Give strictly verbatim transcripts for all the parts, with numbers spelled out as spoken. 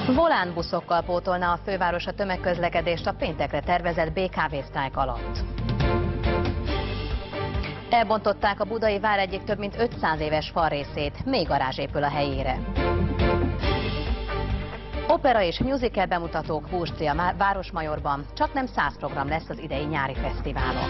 Volánbuszokkal pótolná a főváros a tömegközlekedést a péntekre tervezett bé ká vé sztrájk alatt. Elbontották a budai vár egyik több mint ötszáz éves falrészét, még garázs épül a helyére. Opera és musical bemutatók húsdíj a Városmajorban, csak nem száz program lesz az idei nyári fesztiválon.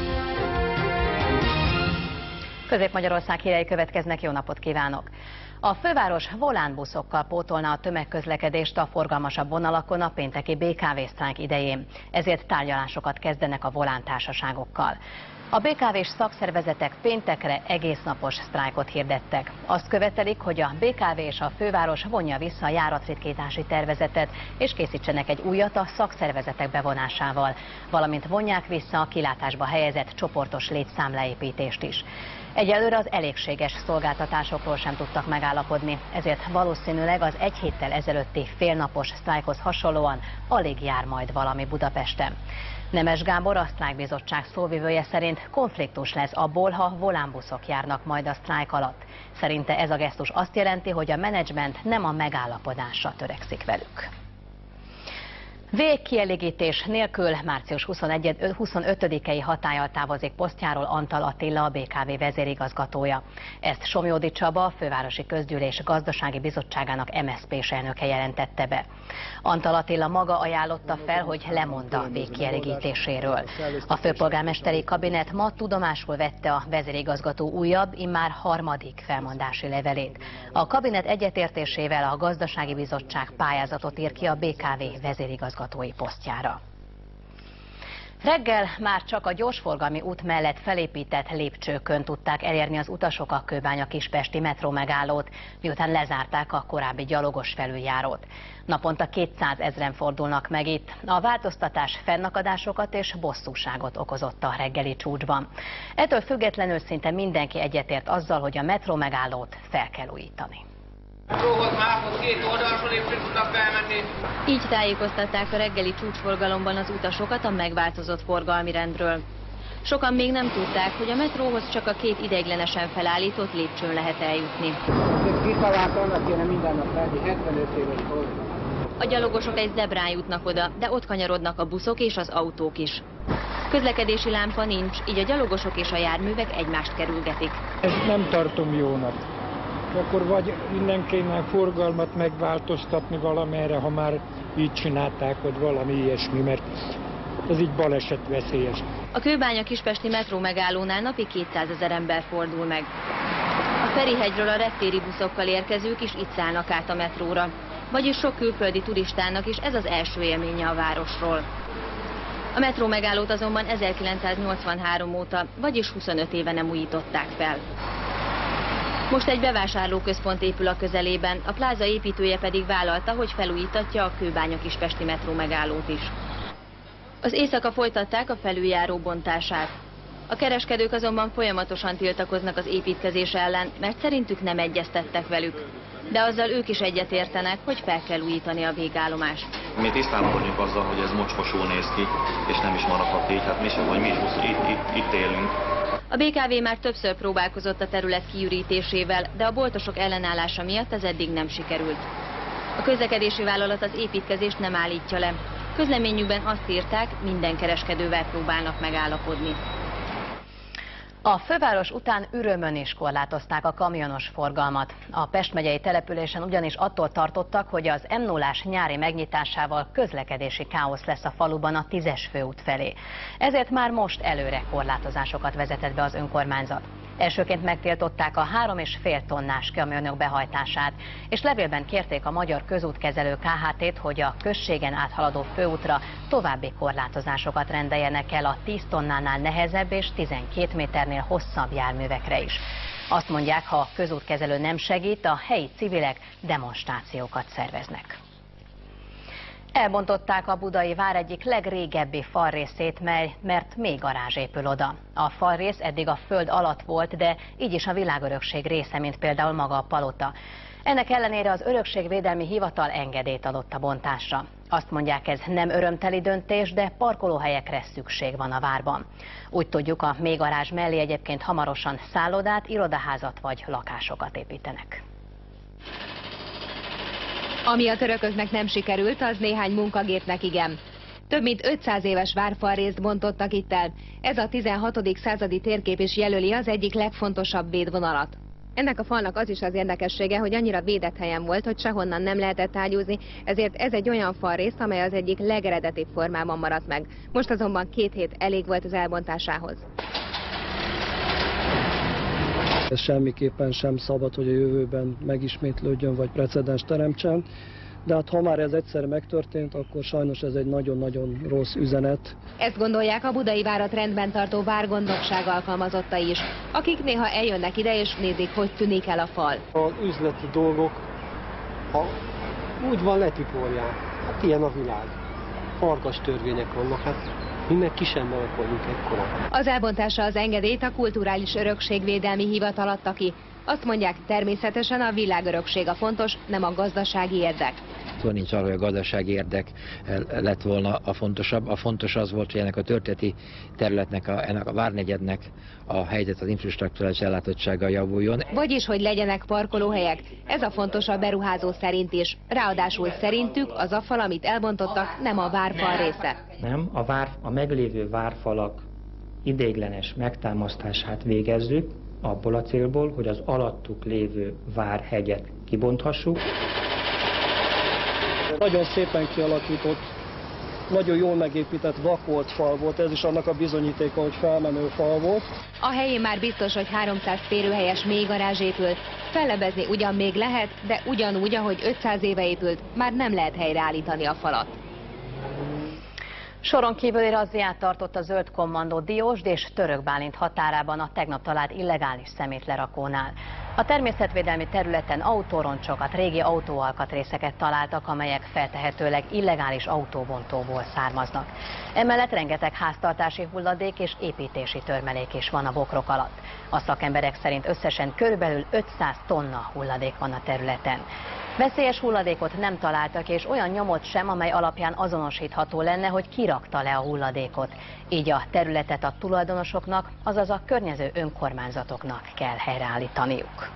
Közép-Magyarország hírei következnek, jó napot kívánok! A főváros volánbuszokkal pótolná a tömegközlekedést a forgalmasabb vonalakon a pénteki bé ká vé sztrájk idején, ezért tárgyalásokat kezdenek a volántársaságokkal. A bé ká vés szakszervezetek péntekre egésznapos sztrájkot hirdettek. Azt követelik, hogy a bé ká vé és a főváros vonja vissza a járatritkítási tervezetet, és készítsenek egy újat a szakszervezetek bevonásával, valamint vonják vissza a kilátásba helyezett csoportos létszámleépítést is. Egyelőre az elégséges szolgáltatásokról sem tudtak megállapodni, ezért valószínűleg az egy héttel ezelőtti félnapos sztrájkhoz hasonlóan alig jár majd valami Budapesten. Nemes Gábor, a sztrájkbizottság szóvivője szerint konfliktus lesz abból, ha volánbuszok járnak majd a sztrájk alatt. Szerinte ez a gesztus azt jelenti, hogy a menedzsment nem a megállapodásra törekszik velük. Végkielégítés nélkül március huszonötödikei hatállyal távozik posztjáról Antal Attila, a bé ká vé vezérigazgatója. Ezt Somjódi Csaba, a Fővárosi Közgyűlés Gazdasági Bizottságának em es zé pés elnöke jelentette be. Antal Attila maga ajánlotta fel, hogy lemond a végkielégítéséről. A főpolgármesteri kabinet ma tudomásul vette a vezérigazgató újabb, immár harmadik felmondási levelét. A kabinet egyetértésével a Gazdasági Bizottság pályázatot ír ki a bé ká vé vezérigazgatói posztjára. Reggel már csak a gyorsforgalmi út mellett felépített lépcsőkön tudták elérni az utasok a Kőbánya-Kispesti metró megállót, miután lezárták a korábbi gyalogos felüljárót. Naponta kétszázezren fordulnak meg itt. A változtatás fennakadásokat és bosszúságot okozott a reggeli csúcsban. Ettől függetlenül szinte mindenki egyetért azzal, hogy a metró megállót fel kell újítani. Így tájékoztatták a reggeli csúcsforgalomban az utasokat a megváltozott forgalmi rendről. Sokan még nem tudták, hogy a metróhoz csak a két ideiglenesen felállított lépcsőn lehet eljutni. A gyalogosok egy zebrán jutnak oda, de ott kanyarodnak a buszok és az autók is. Közlekedési lámpa nincs, így a gyalogosok és a járművek egymást kerülgetik. Ezt nem tartom jónak. Akkor vagy innen kéne forgalmat megváltoztatni valamerre, ha már így csinálták, vagy valami ilyesmi, mert ez így balesetveszélyes. A Kőbánya-Kispesti metró megállónál napi kétszázezer ember fordul meg. A Ferihegyről a reptéri buszokkal érkezők is itt szállnak át a metróra. Vagyis sok külföldi turistának is ez az első élménye a városról. A metró megállót azonban ezerkilencszáznyolcvanhárom óta, vagyis huszonöt éve nem újították fel. Most egy bevásárlóközpont épül a közelében, a pláza építője pedig vállalta, hogy felújítatja a Kőbánya-Kispesti metró megállót is. Az éjszaka folytatták a felüljáró bontását. A kereskedők azonban folyamatosan tiltakoznak az építkezés ellen, mert szerintük nem egyeztettek velük. De azzal ők is egyetértenek, hogy fel kell újítani a végállomást. Mi tisztában vagyunk azzal, hogy ez mocskosul néz ki, és nem is maradhat így, hát mi sem, hogy mi is itt, itt, itt élünk. A bé ká vé már többször próbálkozott a terület kiürítésével, de a boltosok ellenállása miatt ez eddig nem sikerült. A közlekedési vállalat az építkezést nem állítja le. Közleményükben azt írták, minden kereskedővel próbálnak megállapodni. A főváros után Ürömön is korlátozták a kamionos forgalmat. A Pest megyei településen ugyanis attól tartottak, hogy az em nullás nyári megnyitásával közlekedési káosz lesz a faluban a tízes főút felé. Ezért már most előre korlátozásokat vezetett be az önkormányzat. Elsőként megtiltották a három és fél tonnás kamionok behajtását, és levélben kérték a Magyar Közútkezelő ká há té-t, hogy a községen áthaladó főútra további korlátozásokat rendeljenek el a tíz tonnánál nehezebb és tizenkét méternél hosszabb járművekre is. Azt mondják, ha a közútkezelő nem segít, a helyi civilek demonstrációkat szerveznek. Elbontották a budai vár egyik legrégebbi falrészét, mely, mert még garázs épül oda. A falrész eddig a föld alatt volt, de így is a világörökség része, mint például maga a palota. Ennek ellenére az Örökségvédelmi Hivatal engedélyt adott a bontásra. Azt mondják, ez nem örömteli döntés, de parkolóhelyekre szükség van a várban. Úgy tudjuk, a mélygarázs mellé egyébként hamarosan szállodát, irodaházat vagy lakásokat építenek. Ami a törököknek nem sikerült, az néhány munkagépnek igen. Több mint ötszáz éves várfalrészt bontottak itt el. Ez a tizenhatodik századi térkép is jelöli az egyik legfontosabb védvonalat. Ennek a falnak az is az érdekessége, hogy annyira védett helyen volt, hogy sehonnan nem lehetett ágyúzni, ezért ez egy olyan falrész, amely az egyik legeredetibb formában maradt meg. Most azonban két hét elég volt az elbontásához. Ez semmiképpen sem szabad, hogy a jövőben megismétlődjön vagy precedens teremtsen, de hát ha már ez egyszer megtörtént, akkor sajnos ez egy nagyon-nagyon rossz üzenet. Ezt gondolják a budai várat rendben tartó várgondnokság alkalmazottai is, akik néha eljönnek ide és nézik, hogy tűnik el a fal. Az üzleti dolgok, ha úgy van letiporják, hát ilyen a világ. Farkas törvények vannak, hát mi meg kis emberek vagyunk ekkora. Az elbontása az engedélyt a Kulturális Örökségvédelmi Hivatal adta ki. Azt mondják, természetesen a világörökség a fontos, nem a gazdasági érdek. Szó nincs arról, hogy a gazdasági érdek lett volna a fontosabb. A fontos az volt, hogy ennek a történeti területnek, a, ennek a várnegyednek a helyzet, az infrastruktúrális ellátottsága javuljon. Vagyis, hogy legyenek parkolóhelyek. Ez a fontos a beruházó szerint is. Ráadásul szerintük az a fal, amit elbontottak, nem a várfal része. Nem, a, vár, a meglévő várfalak ideiglenes megtámasztását végezzük, abból a célból, hogy az alattuk lévő várhegyet kibonthassuk. Nagyon szépen kialakított, nagyon jól megépített vakolt fal volt, ez is annak a bizonyítéka, hogy felmenő fal volt. A helyén már biztos, hogy háromszáz férőhelyes mélygarázs épült. Fellebezni ugyan még lehet, de ugyanúgy, ahogy ötszáz éve épült, már nem lehet helyreállítani a falat. Soron kívüli razziát tartott a Zöld Kommandó Diósd és Török Bálint határában a tegnap talált illegális szemétlerakónál. A természetvédelmi területen autóroncsokat, régi autóalkatrészeket találtak, amelyek feltehetőleg illegális autóbontóból származnak. Emellett rengeteg háztartási hulladék és építési törmelék is van a bokrok alatt. A szakemberek szerint összesen körülbelül ötszáz tonna hulladék van a területen. Veszélyes hulladékot nem találtak, és olyan nyomot sem, amely alapján azonosítható lenne, hogy ki rakta le a hulladékot. Így a területet a tulajdonosoknak, azaz a környező önkormányzatoknak kell helyreállítaniuk.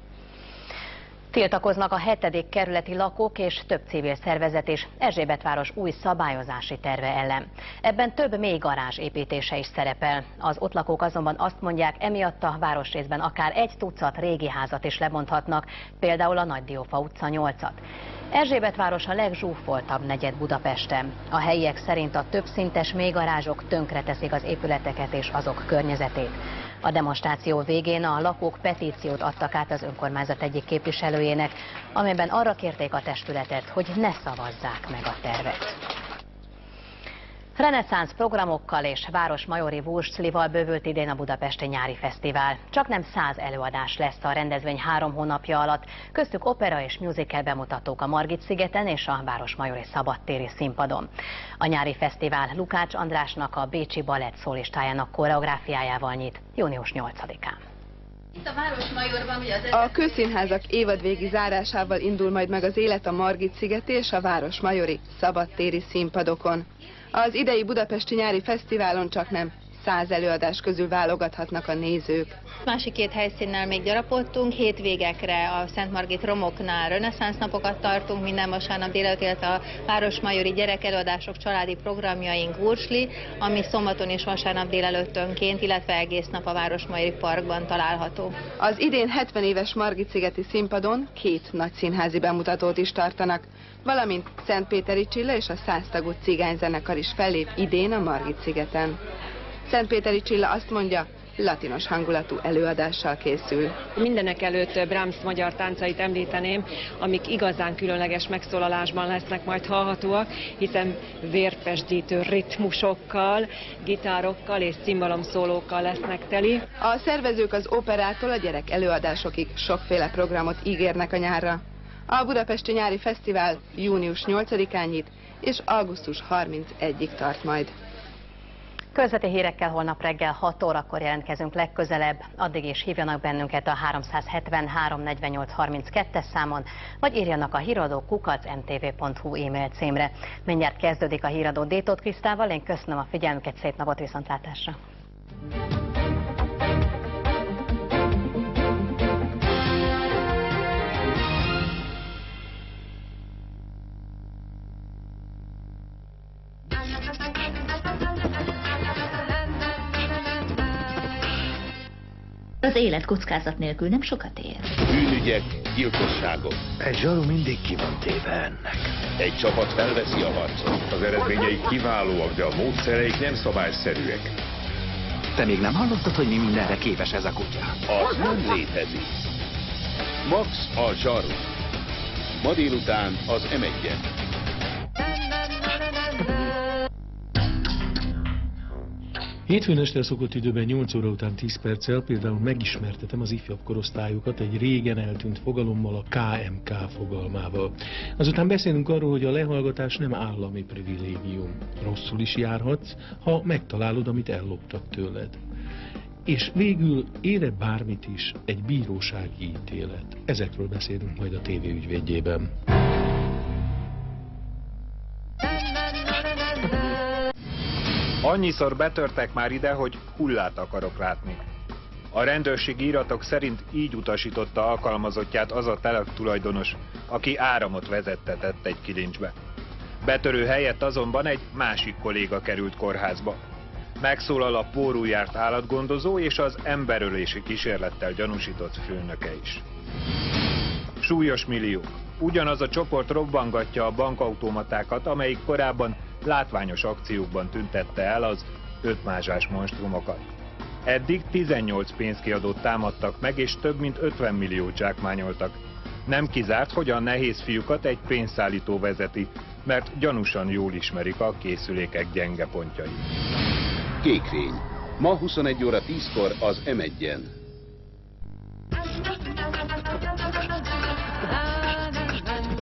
Tiltakoznak a hetedik kerületi lakók és több civil szervezet is Erzsébetváros új szabályozási terve ellen. Ebben több mély garázs építése is szerepel. Az ott lakók azonban azt mondják, emiatt a városrészben akár egy tucat régi házat is lebonthatnak, például a Nagy Diófa utca nyolcat. Erzsébetváros a legzsúfoltabb negyed Budapesten. A helyiek szerint a többszintes mélygarázsok tönkreteszik az épületeket és azok környezetét. A demonstráció végén a lakók petíciót adtak át az önkormányzat egyik képviselőjének, amelyben arra kérték a testületet, hogy ne szavazzák meg a tervet. Reneszánsz programokkal és városmajori vúrszlival bővült idén a Budapesti Nyári Fesztivál. Csaknem száz előadás lesz a rendezvény három hónapja alatt, köztük opera és musical bemutatók a Margit-szigeten és a városmajori szabadtéri színpadon. A Nyári Fesztivál Lukács Andrásnak, a bécsi balett szólistájának koreográfiájával nyit június nyolcadikán. Itt a Városmajorban, ugye az A kőszínházak évadvégi zárásával indul majd meg az élet a Margit-szigeti és a városmajori szabadtéri színpadokon. Az idei budapesti nyári fesztiválon csaknem száz előadás közül válogathatnak a nézők. Másik két helyszínnel még gyarapodtunk, hétvégekre a Szent Margit romoknál reneszánsz napokat tartunk, minden vasárnap délelőtt, illetve a városmajori gyerekelőadások, családi programjaink Wursli, ami szombaton és vasárnap délelőttönként, illetve egész nap a Városmajori Parkban található. Az idén hetven éves Margit-szigeti színpadon két nagy színházi bemutatót is tartanak, valamint Szentpéteri Csilla és a száztagú cigányzenekar is fellép idén a Margit-szigeten. Szentpéteri Csilla azt mondja, latinos hangulatú előadással készül. Mindenek előtt Brahms magyar táncait említeném, amik igazán különleges megszólalásban lesznek majd hallhatóak, hiszen vérpesdítő ritmusokkal, gitárokkal és cimbalomszólókkal lesznek teli. A szervezők az operától a gyerek előadásokig sokféle programot ígérnek a nyárra. A Budapesti Nyári Fesztivál június nyolcadikán nyit, és augusztus harmincegyedikéig tart majd. Közveti hírekkel holnap reggel hat órakor jelentkezünk legközelebb, addig is hívjanak bennünket a háromszázhetvenhárom negyvennyolc harminckettes számon, vagy írjanak a híradó kukac m t v pont hu e-mail címre. Mindjárt kezdődik a híradó Détóth Krisztával, én köszönöm a figyelmüket, szép napot, viszontlátásra! Az élet kockázat nélkül nem sokat ér. Bűnügyek, gyilkosságok. Egy zsaru mindig ki van téve ennek. Egy csapat felveszi a harcot. Az eredményeik kiválóak, de a módszereik nem szabályszerűek. Te még nem hallottad, hogy mi mindenre képes ez a kutya? Az nem létezik. Max a zsaru. Ma délután az em egyen. Hétfőn este szokott időben nyolc óra után tíz perccel például megismertetem az ifjabb korosztályokat egy régen eltűnt fogalommal, a ká em ká fogalmával. Azután beszélünk arról, hogy a lehallgatás nem állami privilégium. Rosszul is járhatsz, ha megtalálod, amit elloptak tőled. És végül ére bármit is egy bírósági ítélet. Ezekről beszélünk majd a tévé ügyvédjében. Annyiszor betörtek már ide, hogy hullát akarok látni. A rendőrségi iratok szerint így utasította alkalmazottját az a telek tulajdonos, aki áramot vezettetett egy kilincsbe. Betörő helyett azonban egy másik kolléga került kórházba. Megszólal a pórul járt állatgondozó és az emberölési kísérlettel gyanúsított főnöke is. Súlyos milliók. Ugyanaz a csoport robbangatja a bankautomatákat, amelyik korábban látványos akciókban tüntette el az ötmázsás monstrumokat. Eddig tizennyolc pénzkiadót támadtak meg, és több mint ötven milliót zsákmányoltak. Nem kizárt, hogy a nehéz fiúkat egy pénzszállító vezeti, mert gyanúsan jól ismerik a készülékek gyenge pontjait. Kékfény. Ma huszonegy óra tízkor az em egyen.